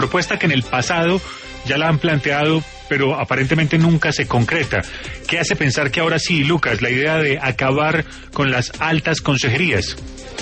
propuesta que en el pasado ya la han planteado, pero aparentemente nunca se concreta. ¿Qué hace pensar que ahora sí, Lucas, la idea de acabar con las altas consejerías?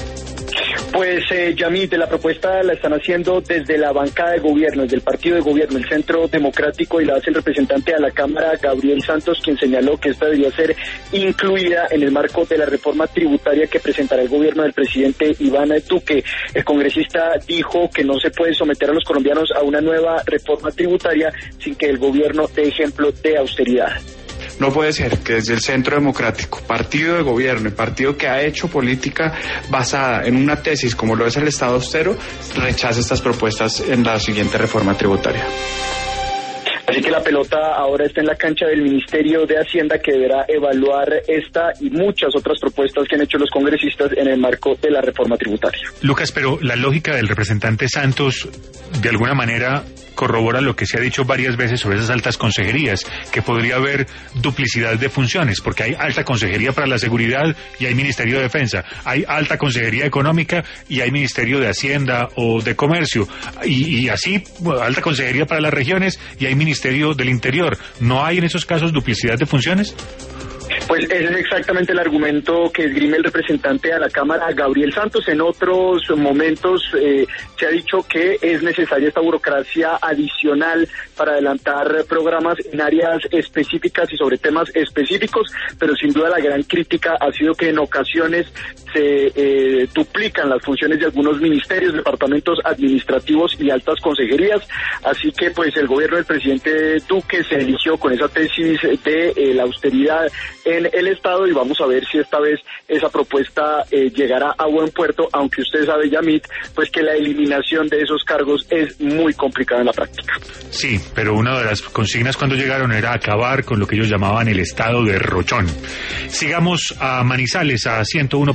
Pues, Yamit, la propuesta la están haciendo desde la bancada de gobierno, desde el partido de gobierno, el Centro Democrático, y la hace el representante a la Cámara, Gabriel Santos, quien señaló que esta debería ser incluida en el marco de la reforma tributaria que presentará el gobierno del presidente Iván Duque. El congresista dijo que no se puede someter a los colombianos a una nueva reforma tributaria sin que el gobierno dé ejemplo de austeridad. No puede ser que desde el Centro Democrático, partido de gobierno y partido que ha hecho política basada en una tesis como lo es el Estado austero, rechace estas propuestas en la siguiente reforma tributaria. Así que la pelota ahora está en la cancha del Ministerio de Hacienda, que deberá evaluar esta y muchas otras propuestas que han hecho los congresistas en el marco de la reforma tributaria. Lucas, pero la lógica del representante Santos de alguna manera corrobora lo que se ha dicho varias veces sobre esas altas consejerías, que podría haber duplicidad de funciones, porque hay alta consejería para la seguridad y hay Ministerio de Defensa, hay alta consejería económica y hay Ministerio de Hacienda o de Comercio, y así alta consejería para las regiones y hay Ministerio del Interior. ¿No hay en esos casos duplicidad de funciones? Pues ese es exactamente el argumento que esgrime el representante a la Cámara, Gabriel Santos. En otros momentos se ha dicho que es necesaria esta burocracia adicional para adelantar programas en áreas específicas y sobre temas específicos, pero sin duda la gran crítica ha sido que en ocasiones se duplican las funciones de algunos ministerios, departamentos administrativos y altas consejerías. Así que pues el gobierno del presidente Duque se eligió con esa tesis de la austeridad en el Estado, y vamos a ver si esta vez esa propuesta llegará a buen puerto, aunque usted sabe, Yamit, pues que la eliminación de esos cargos es muy complicada en la práctica. Sí, pero una de las consignas cuando llegaron era acabar con lo que ellos llamaban el estado de Rochón. Sigamos a Manizales, a 101.